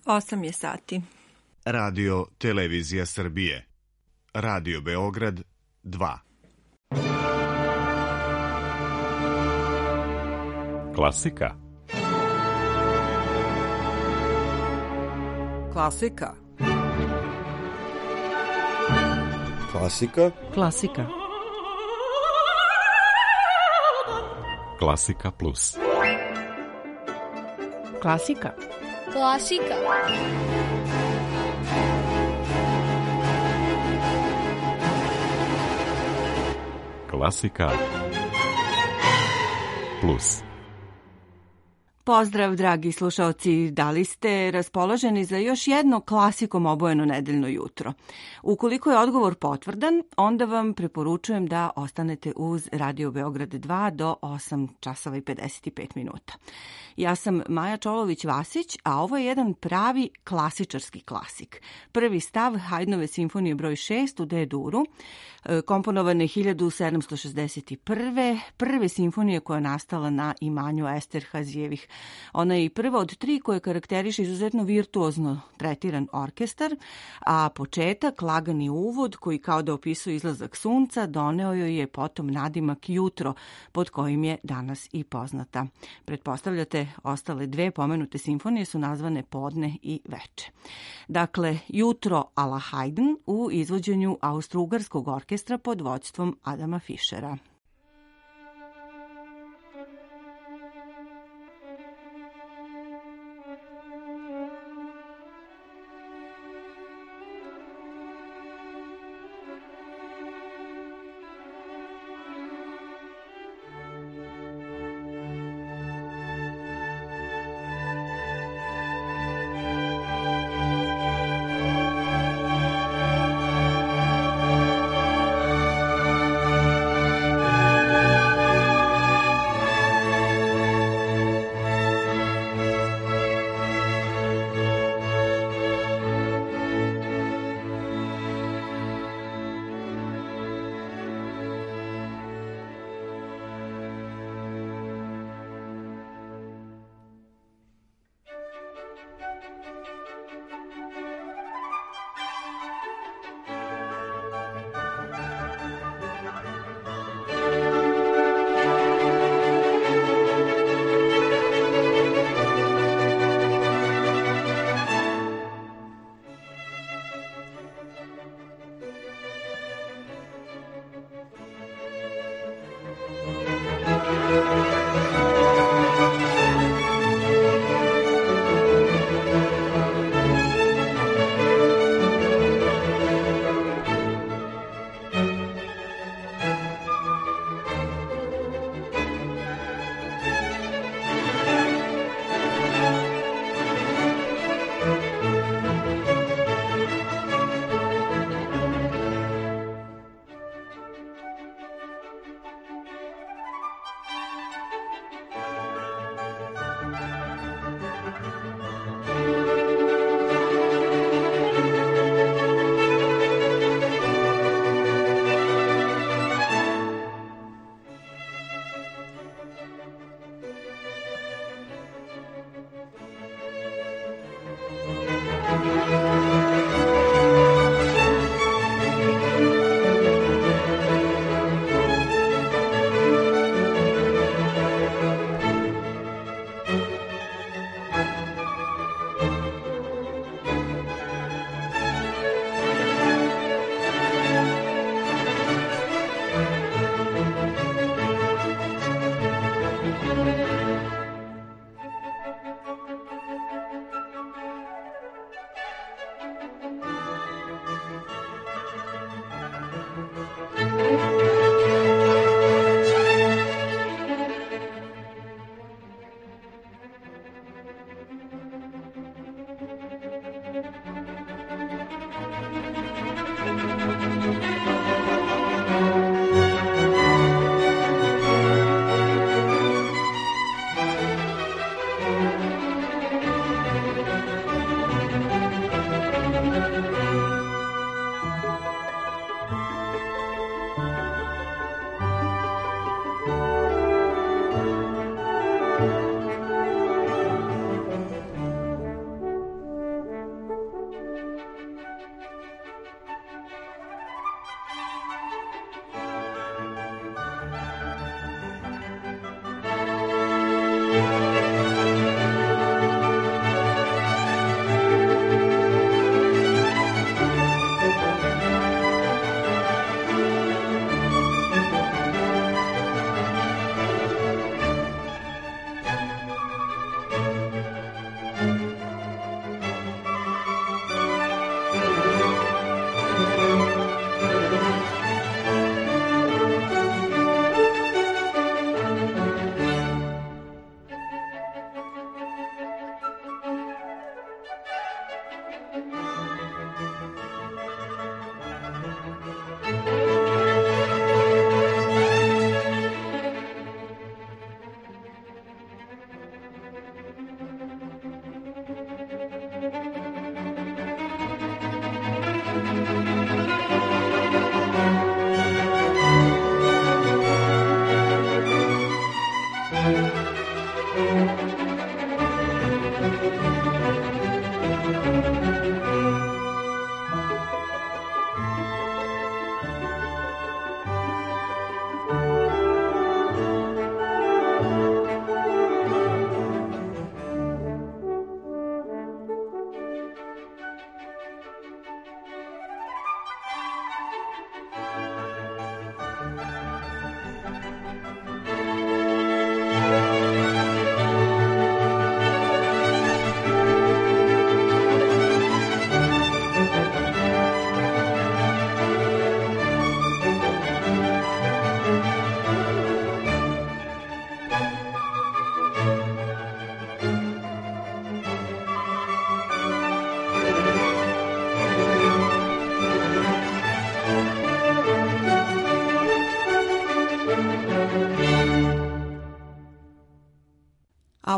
8 je sati. Radio Televizija Srbije. Radio Beograd 2. Klasika. Klasika. Klasika. Klasika. Klasika Plus. Klasika. Klasika. Klasika Plus. Pozdrav, dragi slušaoci, da li ste raspoloženi za još jedno klasikom obojeno nedeljno jutro? Ukoliko je odgovor potvrdan, onda vam preporučujem da ostanete uz Radio Beograd 2 do 8 časova i 55 minuta. Ja sam Maja Čolović-Vasić, a ovo je jedan pravi klasičarski klasik. Prvi stav Haydnove simfonije broj 6 u D-duru, komponovane 1761. Prve simfonije koja je nastala na imanju Esterhazijevih. Ona je i prva od 3 koje karakteriše izuzetno virtuozno tretiran orkestar, a početak, lagani uvod koji kao da opisuje izlazak sunca, doneo joj je potom nadimak Jutro, pod kojim je danas i poznata. Pretpostavljate, ostale 2 pomenute simfonije su nazvane Podne i Veče. Dakle, Jutro a la Haydn u izvođenju austro-ugarskog orkestra pod vođstvom Adama Fischera.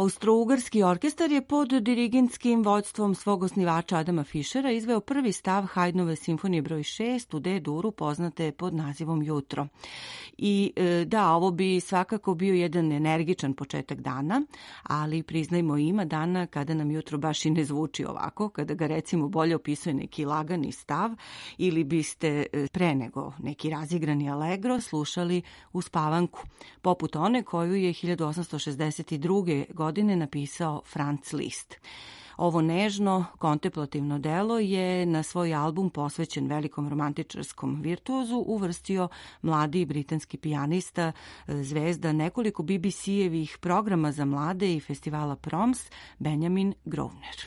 Austro-ugarski orkestar je pod dirigentskim vođstvom svog osnivača Adama Fischera izveo prvi stav Haydnove simfonije broj 6 u D-duru, poznate pod nazivom Jutro. I da, ovo bi svakako bio jedan energičan početak dana, ali priznajmo, ima dana kada nam jutro baš i ne zvuči ovako, kada ga recimo bolje opisuje neki lagani stav ili biste pre nego neki razigrani allegro slušali uspavanku, poput one koju je 1862. godine napisao Franz Liszt. Ovo nežno, kontemplativno delo je na svoj album posvećen velikom romantičarskom virtuozu uvrstio mladi britanski pijanista, zvezda nekoliko BBC-evih programa za mlade i festivala Proms, Benjamin Grosvenor.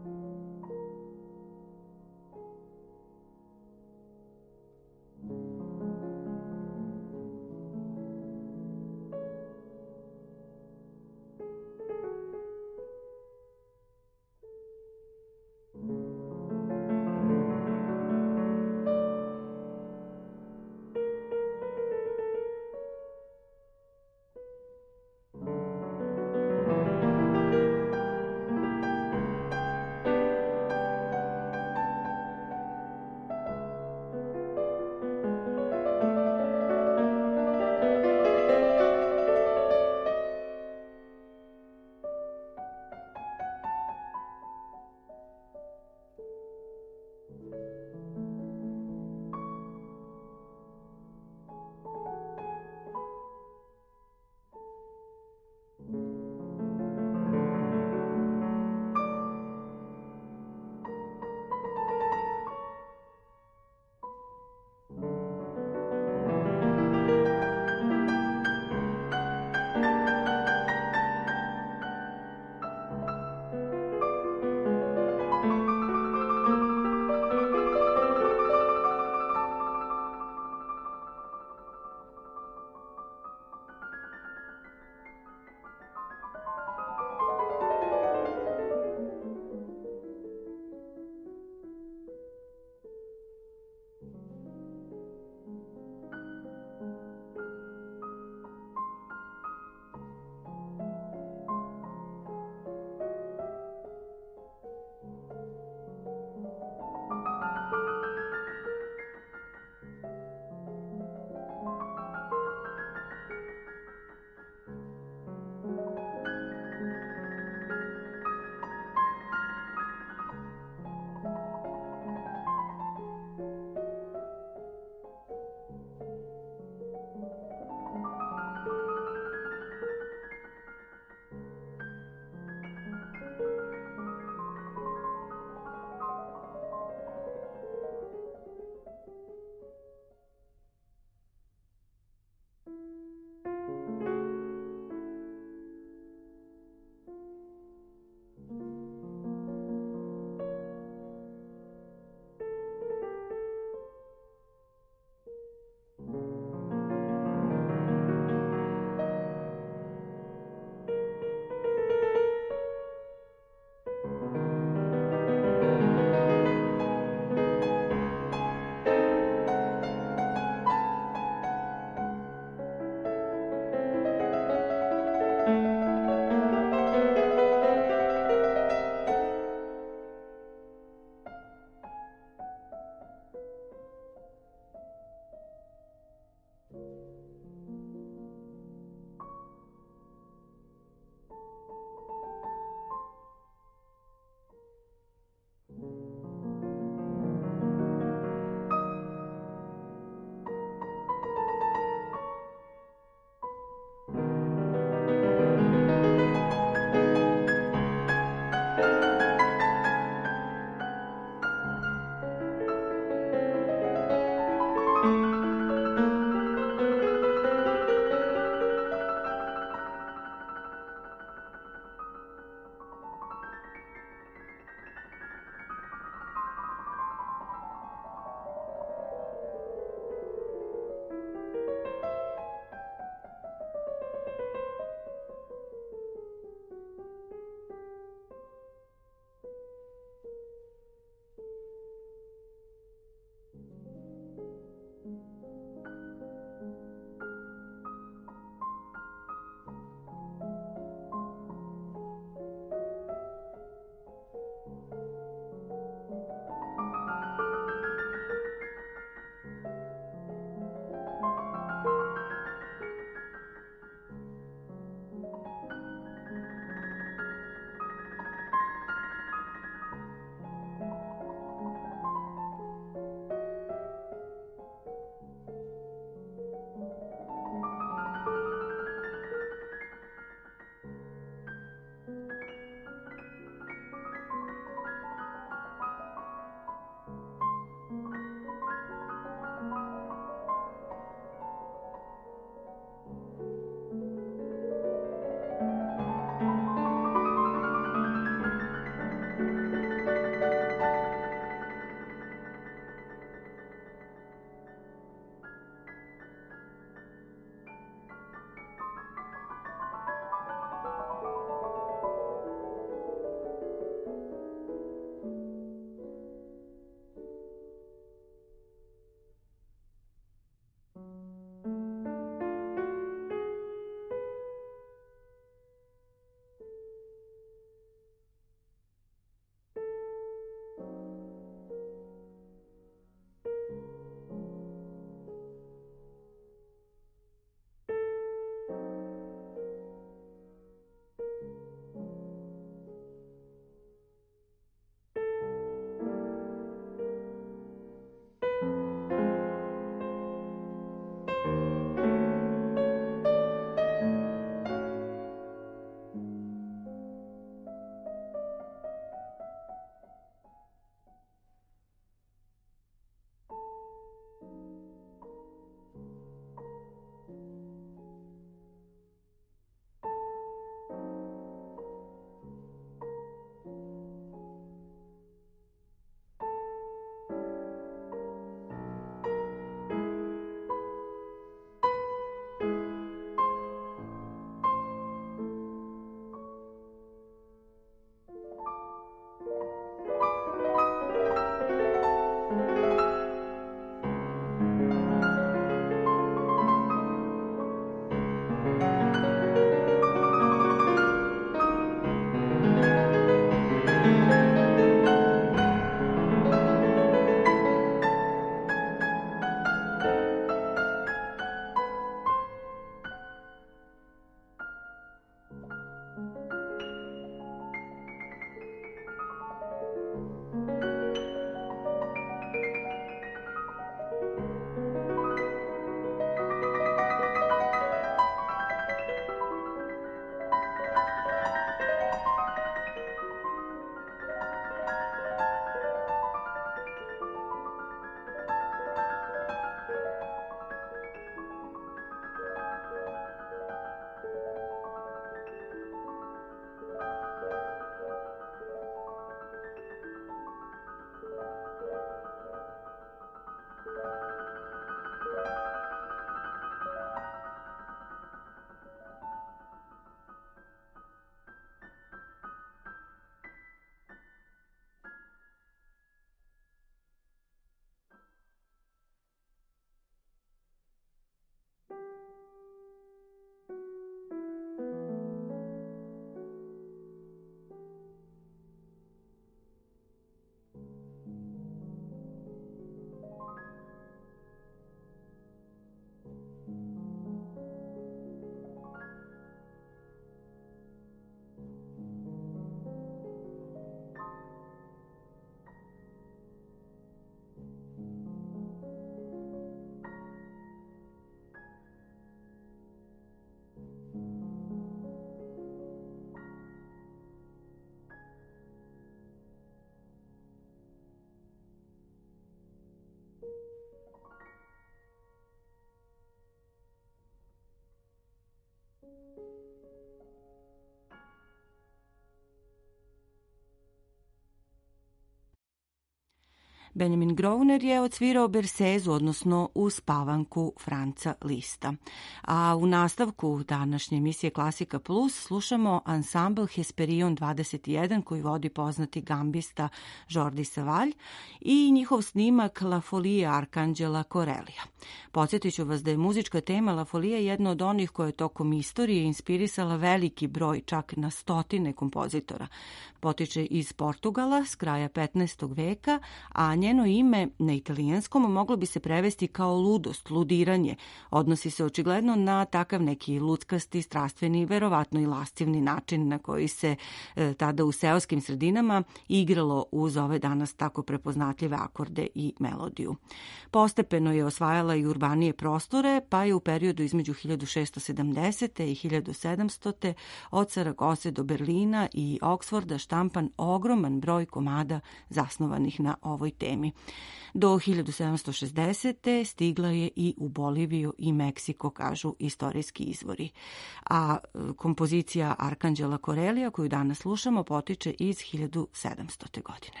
Benjamin Grosvenor je odsvirao Bercezu, odnosno Uspavanku Franca Lista. A u nastavku današnje emisije Klasika Plus slušamo ansambl Hesperion 21 koji vodi poznati gambista Jordi Savall i njihov snimak La Folie Arkanđela Corelija. Podsjetit ću vas da je muzička tema La Folie jedna od onih koje je tokom istorije inspirisala veliki broj, čak na stotine kompozitora. Potiče iz Portugala s kraja 15. veka, a njeno ime na italijanskom moglo bi se prevesti kao ludost, ludiranje. Odnosi se očigledno na takav neki luckasti, strastveni, verovatno i lascivni način na koji se tada u seoskim sredinama igralo uz ove danas tako prepoznatljive akorde i melodiju. Postepeno je osvajala i urbanije prostore, pa je u periodu između 1670. i 1700. od Saragose do Berlina i Oksforda štampan ogroman broj komada zasnovanih na ovoj temi. Do 1760. stigla je i u Boliviju i Meksiko, kažu istorijski izvori. A kompozicija Arkanđela Corelija, koju danas slušamo, potiče iz 1700. godine.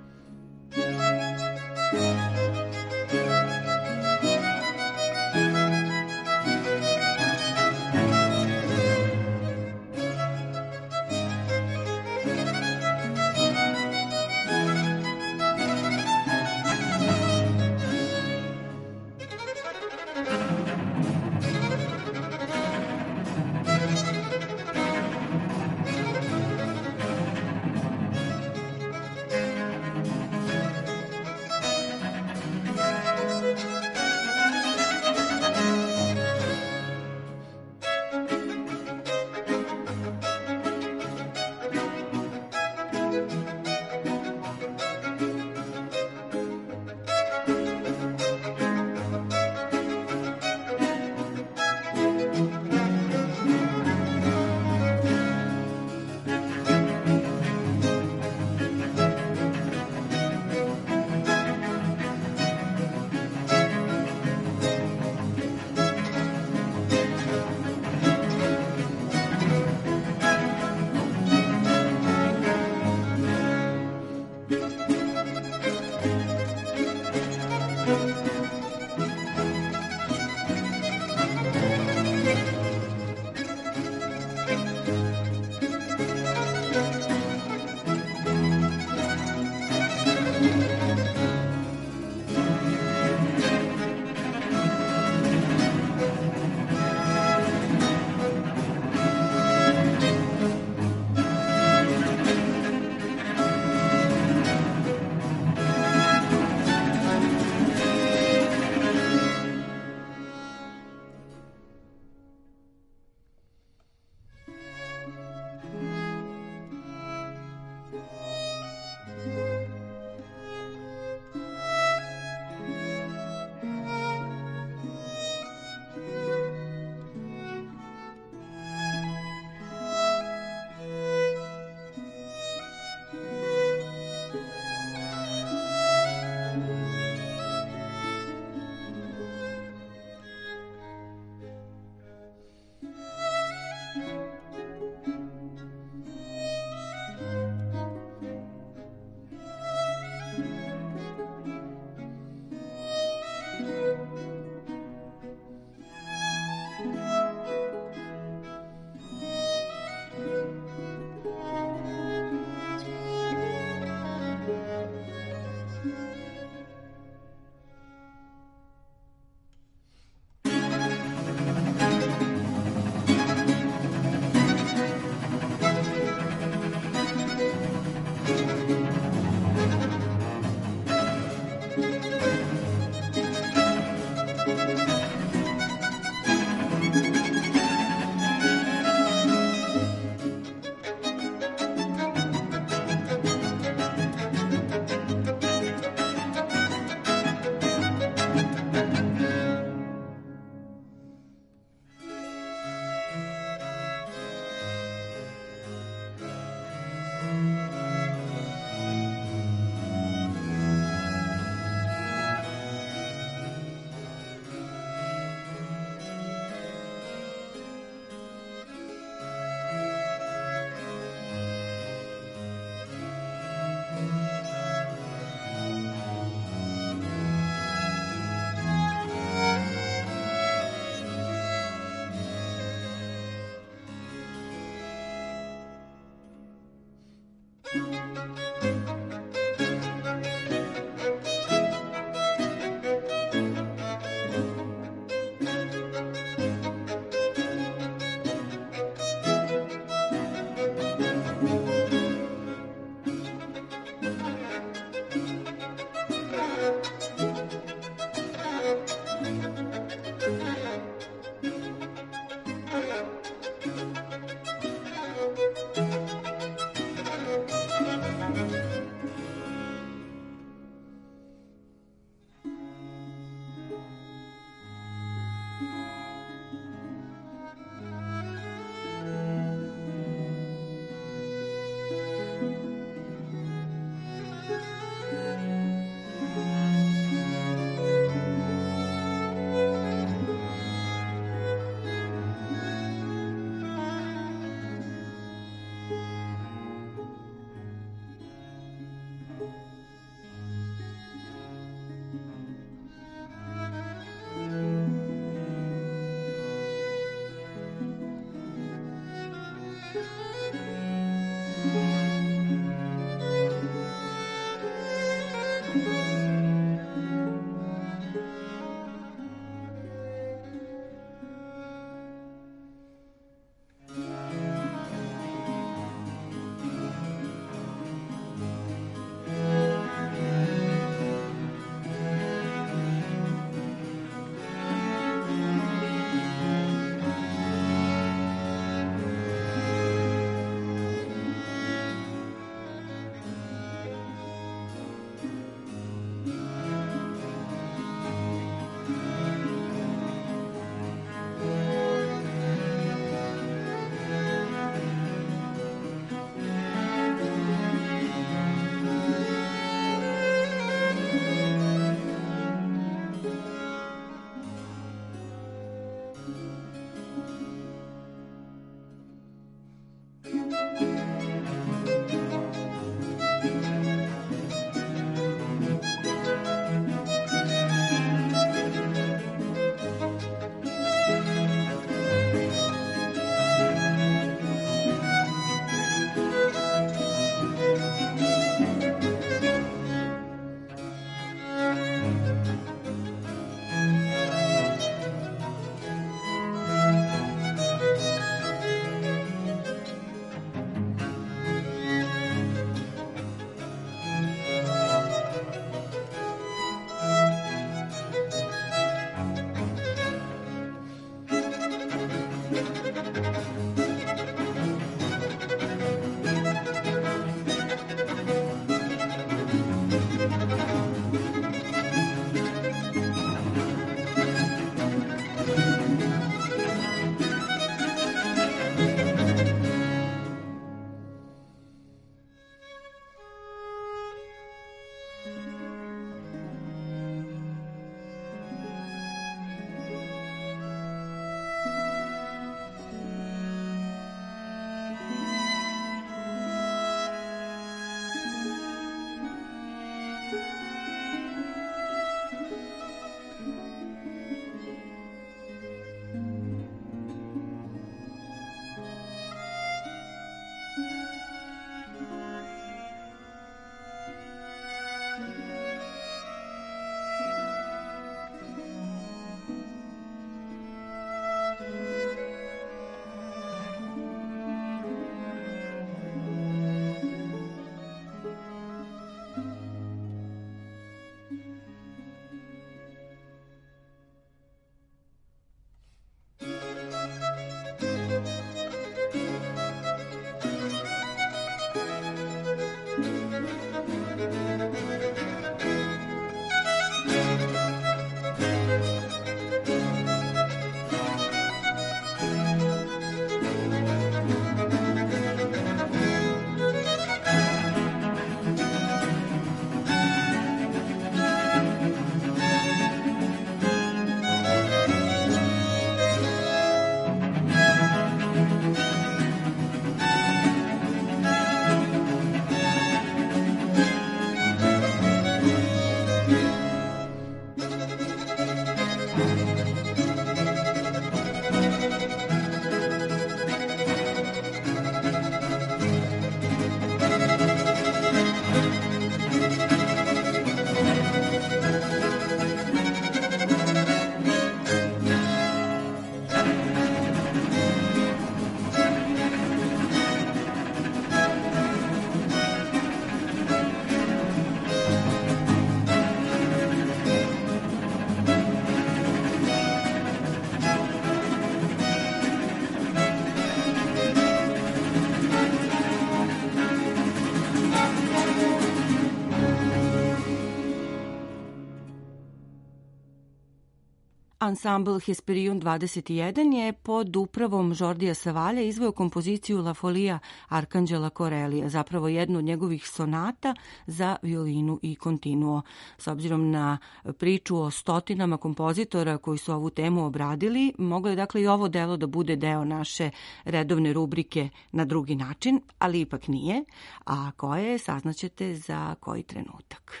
Ansambl Hesperion 21 je pod upravom Žordija Savalja izveo kompoziciju La Folia Arkanđela Corelija, zapravo jednu od njegovih sonata za violinu i kontinuo. S obzirom na priču o stotinama kompozitora koji su ovu temu obradili, moglo je dakle i ovo delo da bude deo naše redovne rubrike na drugi način, ali ipak nije, a koje saznaćete za koji trenutak.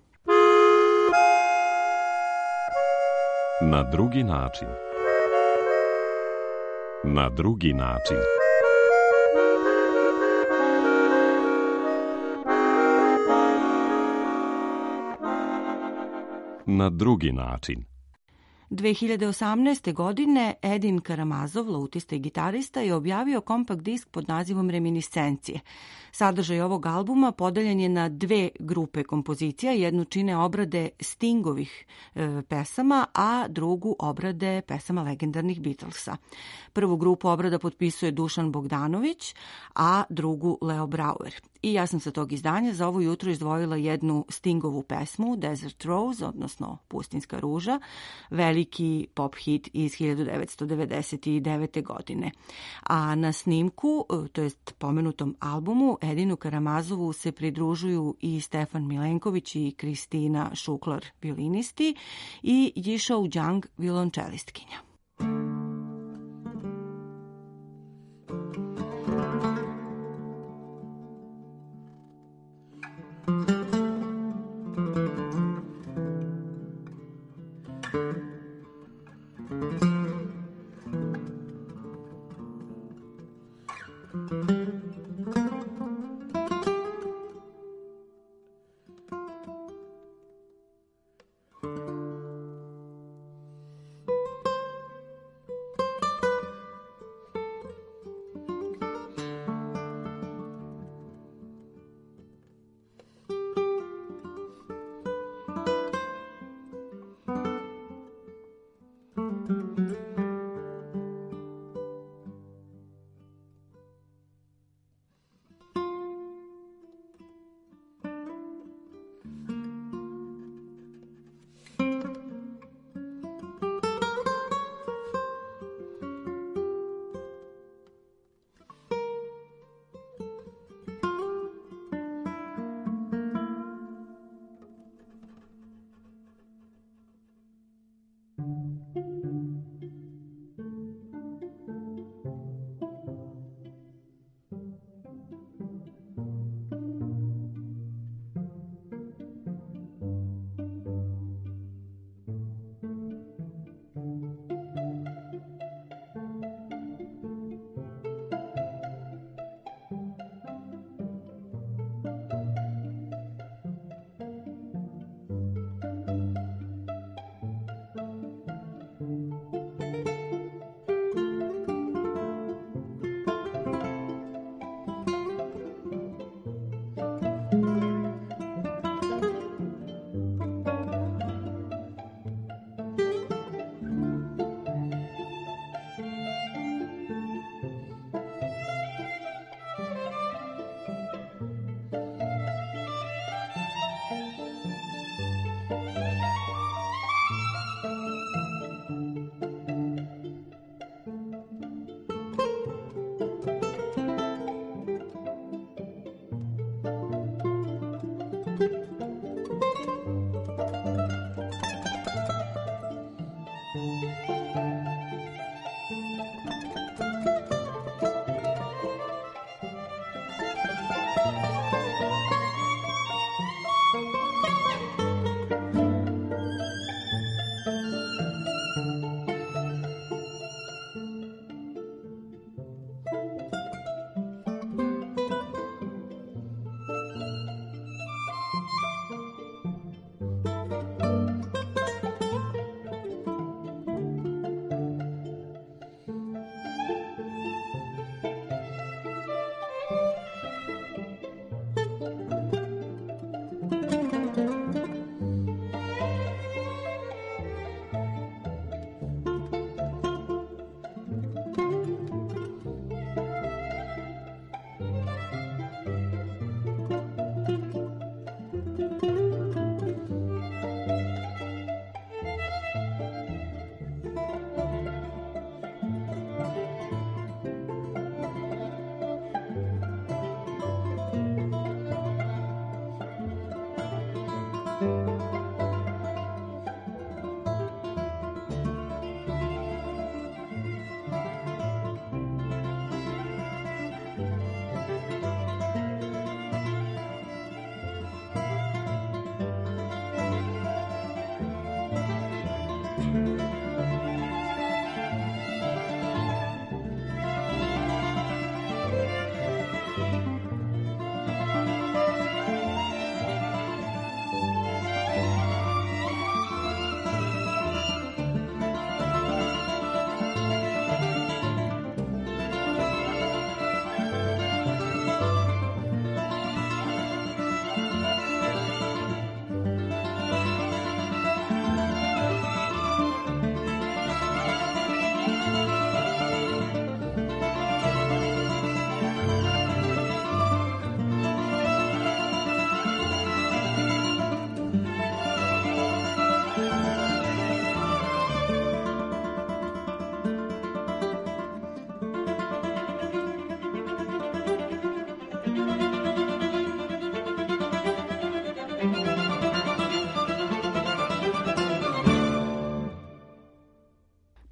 Na drugi način. Na drugi način. Na drugi način. 2018. godine Edin Karamazov, lautista i gitarista, je objavio kompakt disk pod nazivom Reminiscencije. Sadržaj ovog albuma podeljen je na dve grupe kompozicija. Jednu čine obrade Stingovih pesama, a drugu obrade pesama legendarnih Beatlesa. Prvu grupu obrada potpisuje Dušan Bogdanović, a drugu Leo Brouwer. I ja sam sa tog izdanja za ovo jutro izdvojila jednu Stingovu pesmu, Desert Rose, odnosno Pustinska ruža, veliki pop hit iz 1999. godine. A na snimku, to jest pomenutom albumu, Edinu Karamazovu se pridružuju i Stefan Milenković i Kristina Šuklar, violinisti, i Yishou Jiang, violončelistkinja.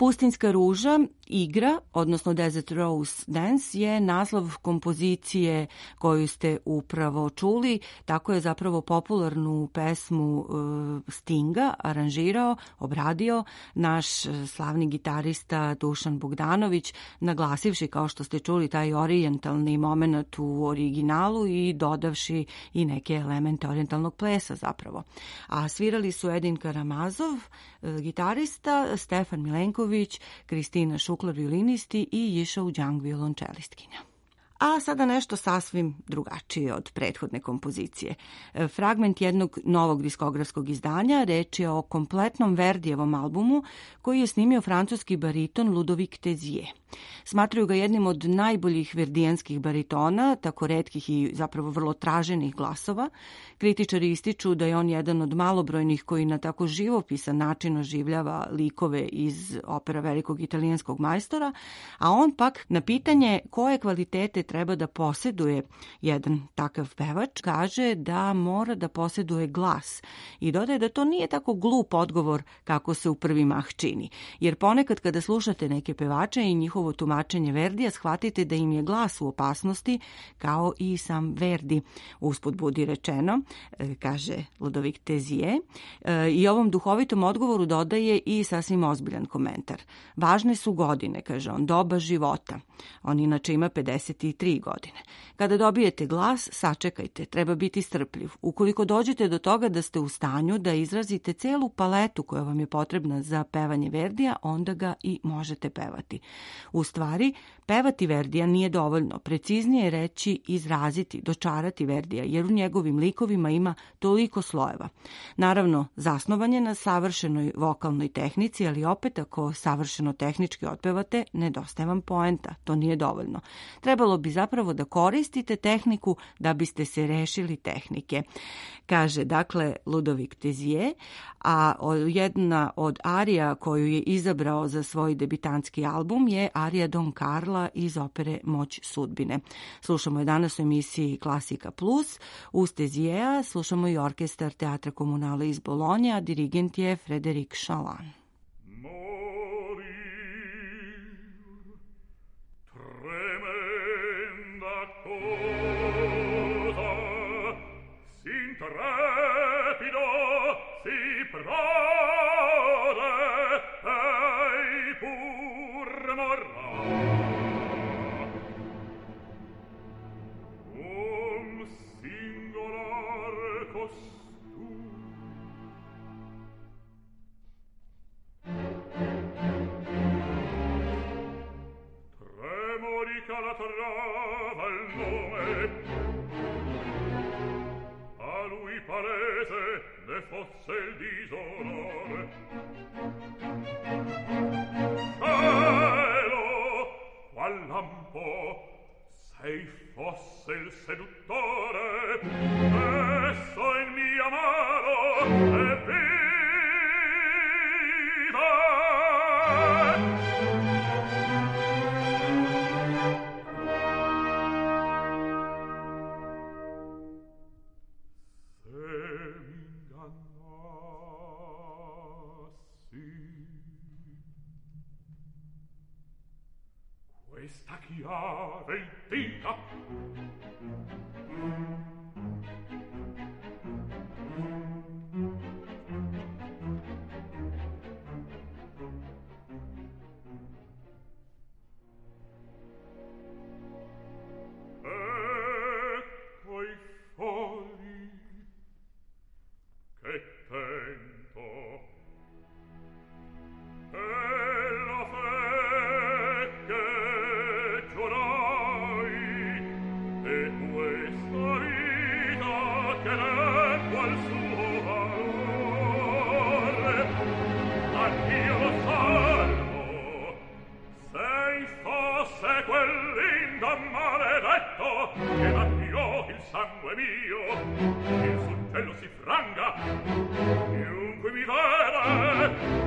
Pustinjska ruža, igra, odnosno Desert Rose Dance, je naslov kompozicije koju ste upravo čuli. Tako je zapravo popularnu pesmu Stinga aranžirao, obradio naš slavni gitarista Dušan Bogdanović, naglasivši, kao što ste čuli, taj orijentalni moment u originalu i dodavši i neke elemente orijentalnog plesa zapravo. A svirali su Edin Karamazov, gitarista, Stefan Milenković, Kristina Šuklar, violinisti i Yishao Jiang, violončelistkinja. A sada nešto sasvim drugačije od prethodne kompozicije. Fragment jednog novog diskografskog izdanja, reč je o kompletnom Verdijevom albumu koji je snimio francuski bariton Ludovic Tézier. Smatraju ga jednim od najboljih verdijanskih baritona, tako retkih i zapravo vrlo traženih glasova. Kritičari ističu da je on jedan od malobrojnih koji na tako živopisan način oživljava likove iz opera velikog italijanskog majstora, a on pak na pitanje koje kvalitete treba da posjeduje jedan takav pevač, kaže da mora da posjeduje glas i dodaje da to nije tako glup odgovor kako se u prvi mah čini. Jer ponekad kada slušate neke pevače i njihovo tumačenje Verdija, shvatite da im je glas u opasnosti, kao i sam Verdi. Usput budi rečeno, kaže Ludovic Tézier, i ovom duhovitom odgovoru dodaje i sasvim ozbiljan komentar. Važne su godine, kaže on, doba života. On inače ima 53 godine. Kada dobijete glas, sačekajte, treba biti strpljiv. Ukoliko dođete do toga da ste u stanju da izrazite celu paletu koja vam je potrebna za pevanje Verdija, onda ga i možete pevati. U stvari, pevati Verdija nije dovoljno, preciznije reći izraziti, dočarati Verdija, jer u njegovim likovima ima toliko slojeva. Naravno, zasnovan je na savršenoj vokalnoj tehnici, ali opet ako savršeno tehnički otpevate, nedostaje vam poenta, to nije dovoljno. Trebalo bi zapravo da koristite tehniku da biste se rešili tehnike. Kaže, dakle, Ludovic Tézier, a jedna od arija koju je izabrao za svoj debitanski album je arija Don Carla iz opere Moć sudbine. Slušamo je danas u emisiji Klasika Plus. Uz Téziera slušamo i orkestar Teatra Komunale iz Bolonja, dirigent je Frédéric Chaland. Calatrava il nome, a lui palese ne fosse il disonore. Cielo, qual lampo, sei fosse il seduttore, esso in mia mano e vive. Questa chiave il dita ecco i fogli che tento e la fecche giurai e questa vita che leggo al suo valore anch'io lo salvo se fosse quell'inda maledetto che d'addio il sangue mio il suggello si franga chiunque mi vede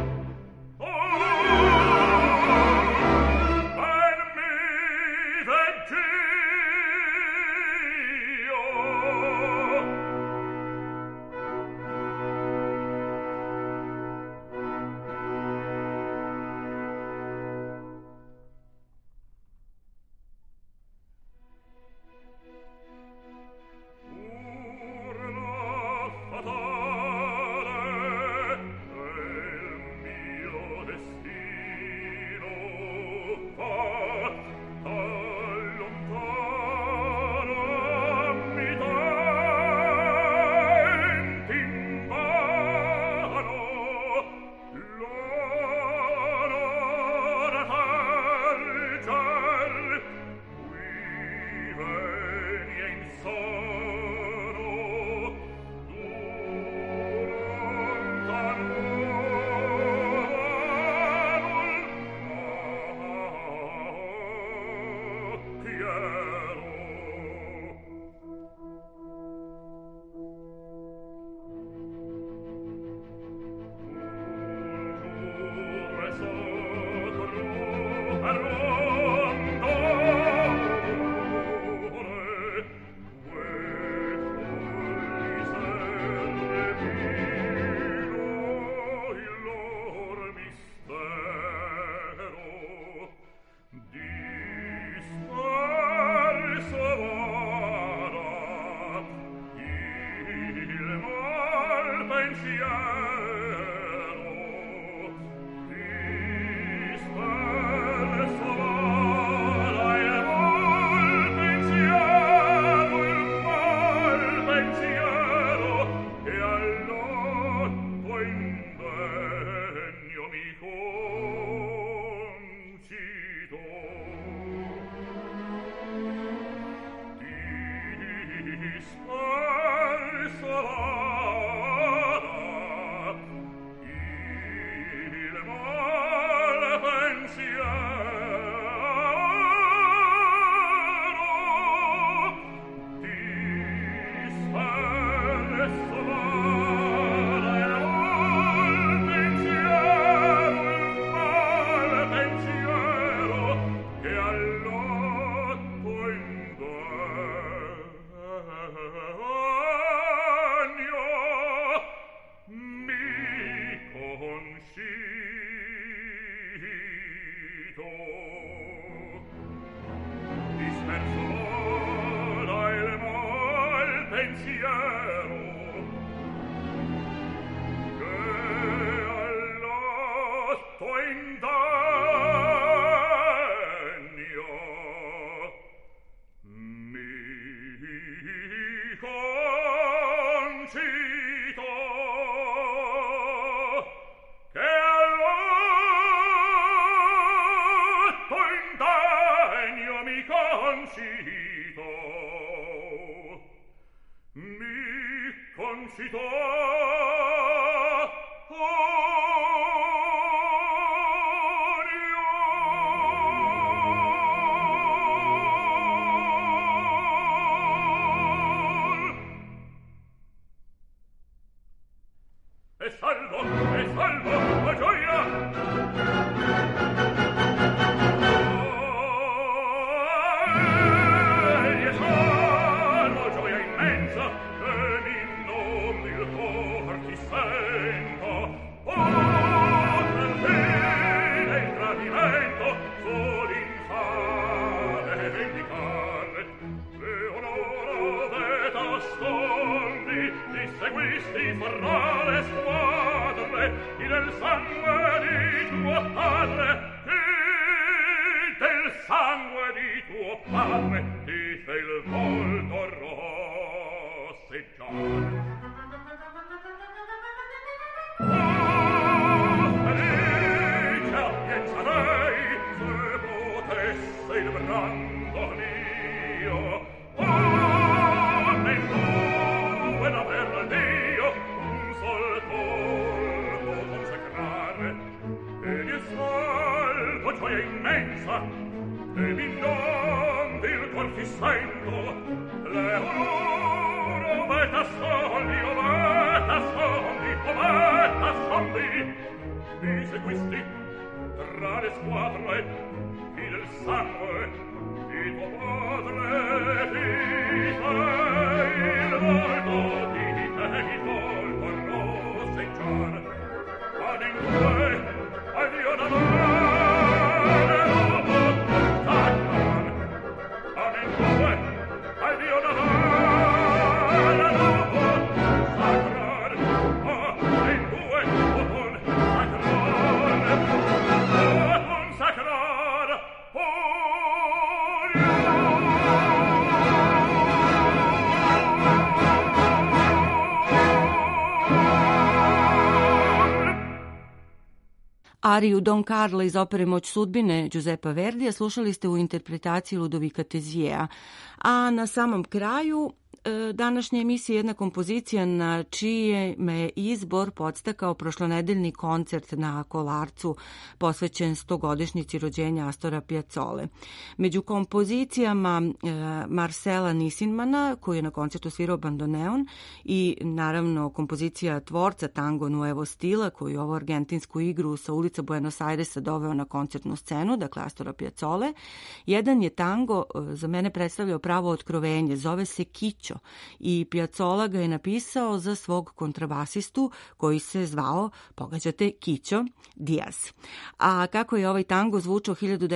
Ariju Don Carlo iz opere Moć sudbine Giuseppa Verdija slušali ste u interpretaciji Ludovika Tezijea. A na samom kraju današnje emisije jedna kompozicija na čiji me izbor podstakao prošlonedeljni koncert na Kolarcu posvećen 100-godišnjici rođenja Astora Piazzole. Među kompozicijama Marcela Nisinmana, koji je na koncertu svirao bandoneon, i naravno kompozicija tvorca tango Nuevo stila, koji je ovu argentinsku igru sa ulica Buenos Airesa doveo na koncertnu scenu, dakle Astora Piazzole. Jedan je tango za mene predstavljao pravo otkrovenje, zove se Kićo, i Piazzolla ga je napisao za svog kontrabasistu koji se zvao, pogađate, Kićo Diaz. A kako je ovaj tango zvučao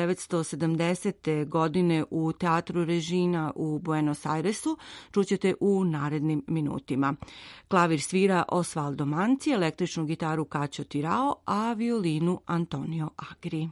1970. godine u Teatru Regina u Buenos Airesu, čućete u narednim minutima. Klavir svira Osvaldo Manci, električnu gitaru Cacio Tirao, a violinu Antonio Agri.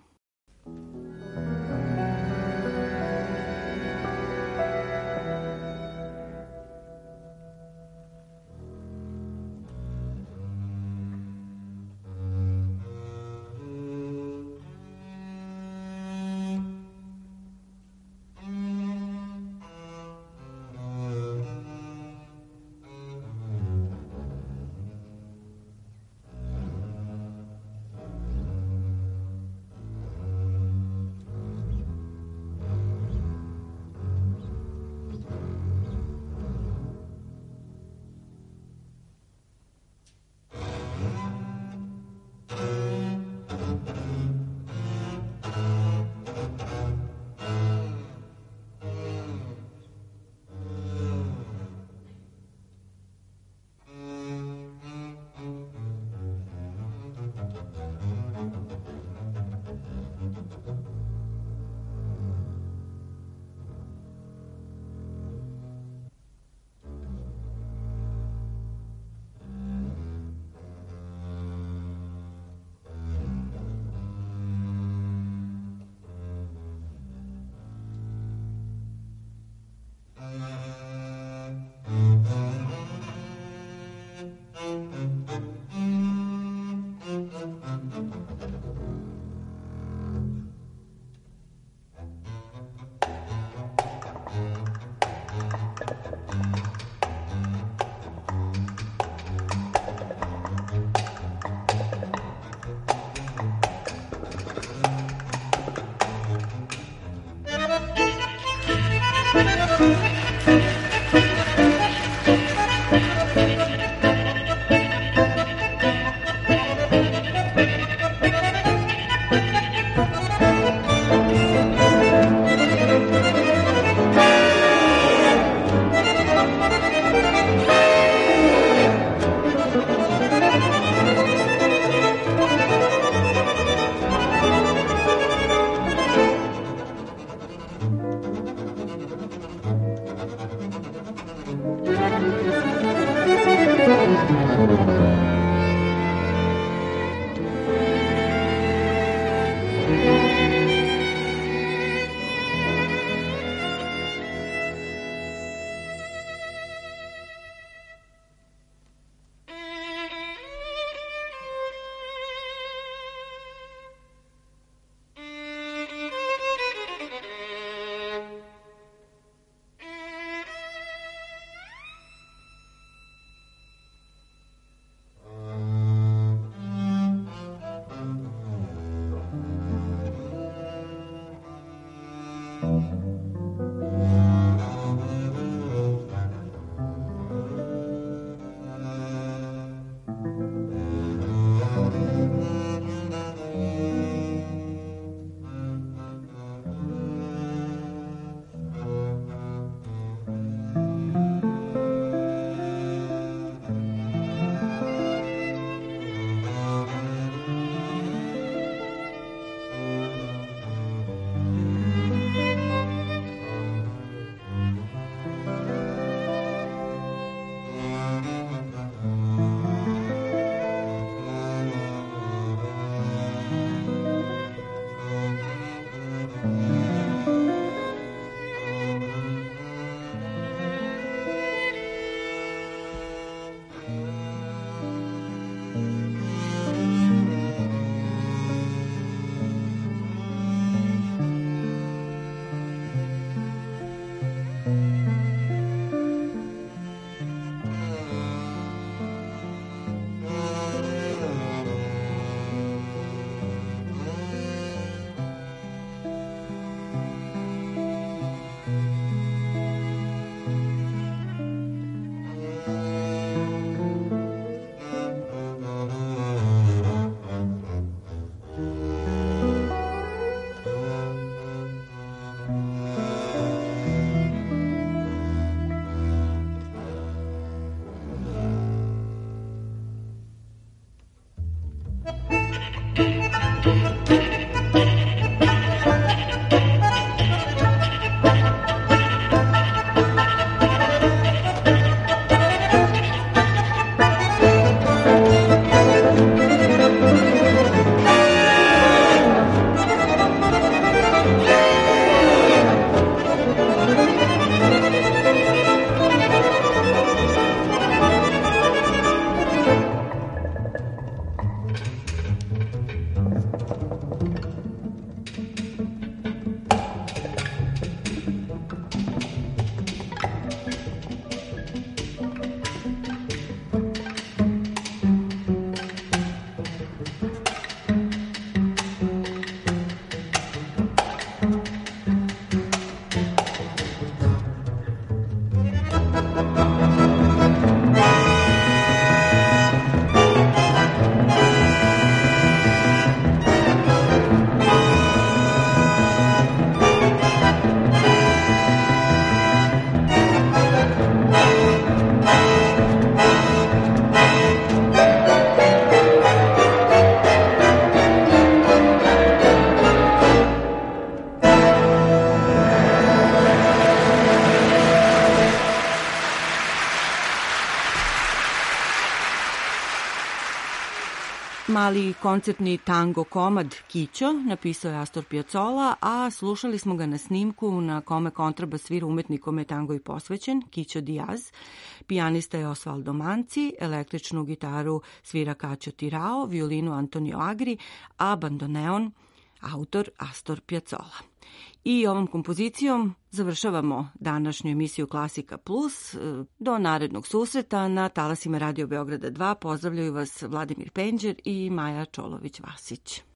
ali koncertni tango komad Kićo napisao je Astor Piazzolla, a slušali smo ga na snimku na kome kontrabas svira umetnik kome je tango i posvećen, Kićo Diaz. Pijanista je Osvaldo Manci, električnu gitaru svira Cacio Tirao, violinu Antonio Agri, a bandoneon autor Astor Piazzolla. I ovom kompozicijom završavamo današnju emisiju Klasika Plus. Do narednog susreta na talasima Radio Beograda 2 pozdravljaju vas Vladimir Penđer i Maja Čolović-Vasić.